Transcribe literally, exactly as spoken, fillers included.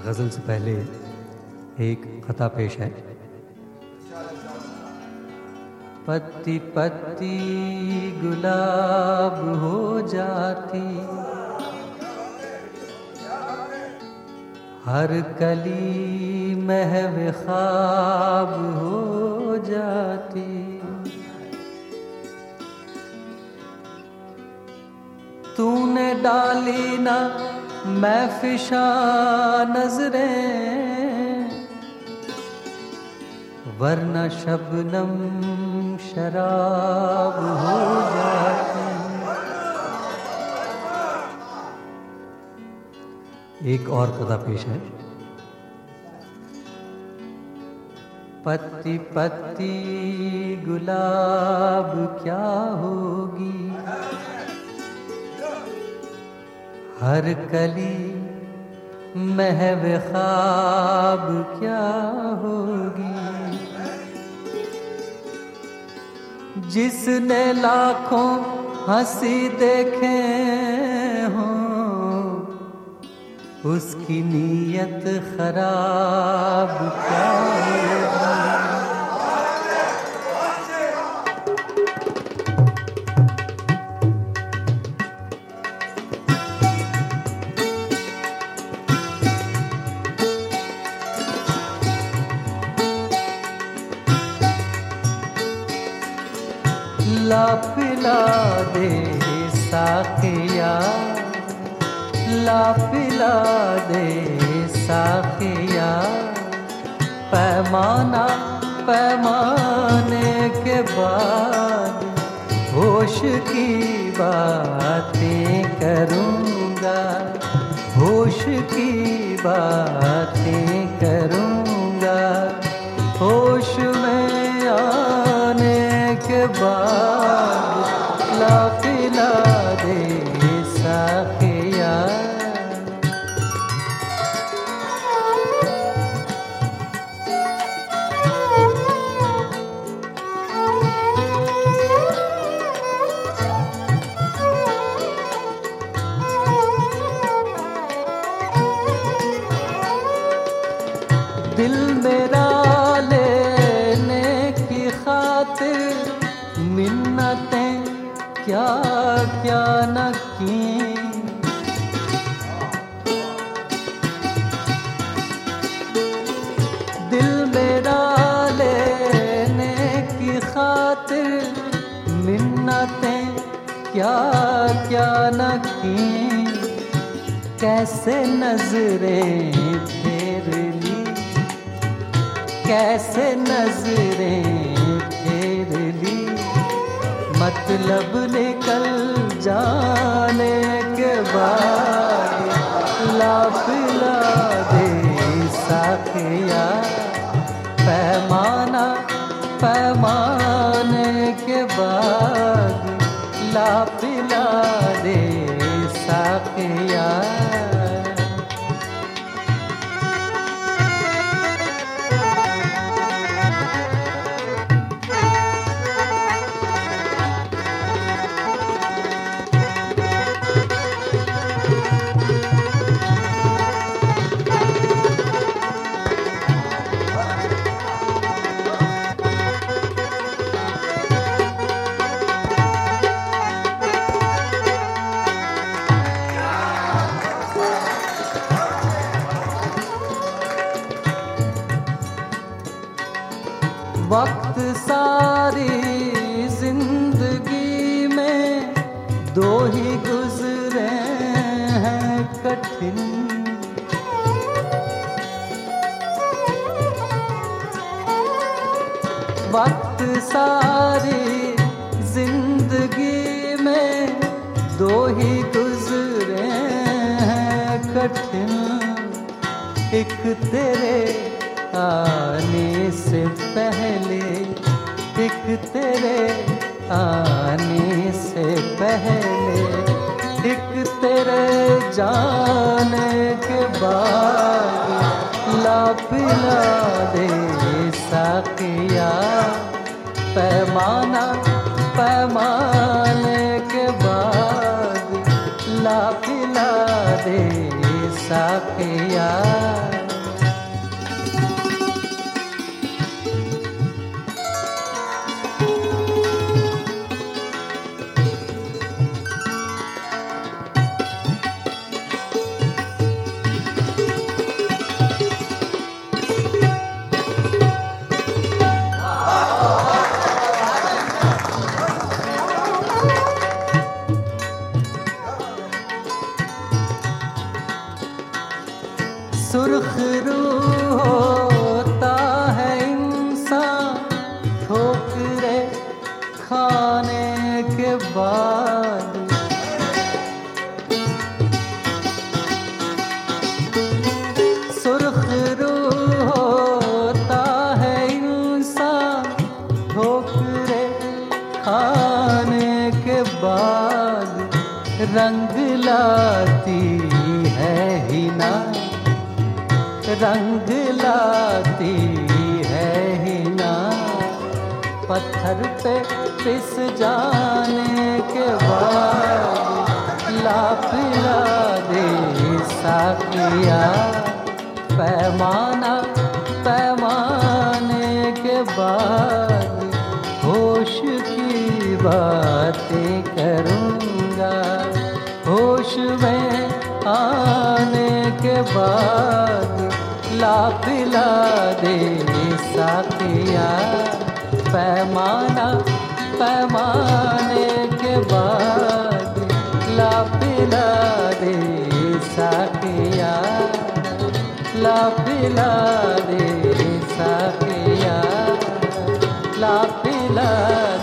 गज़ल से पहले एक खता पेश है। पत्ती पत्ती गुलाब हो जाती, हर कली महव ख्वाब हो जाती। तूने डाली ना मैं फिशा नजरें, वरना शबनम शराब हो जाती। एक और कथा पेश है। पत्ती पत्ती गुलाब क्या होगी, हर कली महव ख्वाब क्या होगी। जिसने लाखों हंसी देखे हों, उसकी नीयत खराब क्या होगी। ला पिला दे साखिया, ला पिला दे साखिया, पैमाना पैमाने के बाद होश की बातें करूँगा, होश की बातें करूँगा। होश में आने के बाद ला पिला दे साखिया। दिल मेरा लेने की खातिर मिन्नतें क्या क्या न की। दिल मेरा लेने की खातिर मिन्नतें क्या क्या न की। कैसे नजरें फेर ली, कैसे नजरें फेर ली, मतलब निकल जाने के बाद ला पिला दे साखिया। पैमाना पैमाने के बाद ला पिला दे साखिया। वक्त सारी जिंदगी में दो ही गुजरे हैं कठिन। वक्त सारी जिंदगी में दो ही गुजरे हैं कठिन। एक तेरे आने से पहले, एक तेरे आने से पहले, एक तेरे जाने के बाद ला पिला दे साखिया। पैमाना पैमाने के बाद ला पिला दे साखिया। बाद। सुर्ख रूह होता है इंसान ठोकरे खाने के बाद, रंग लाती है हिना, रंग लाती है हिना। पत्थर पे पिस जाने के बाद ला पिला दे साकिया। पैमाना पैमाने के बाद होश की बातें करूँगा। होश में आने के बाद ला पिला दे साकिया। पैमाना पैमाने के बाद ला पिला दे साकिया। ला पिला दे साकिया। ला पिला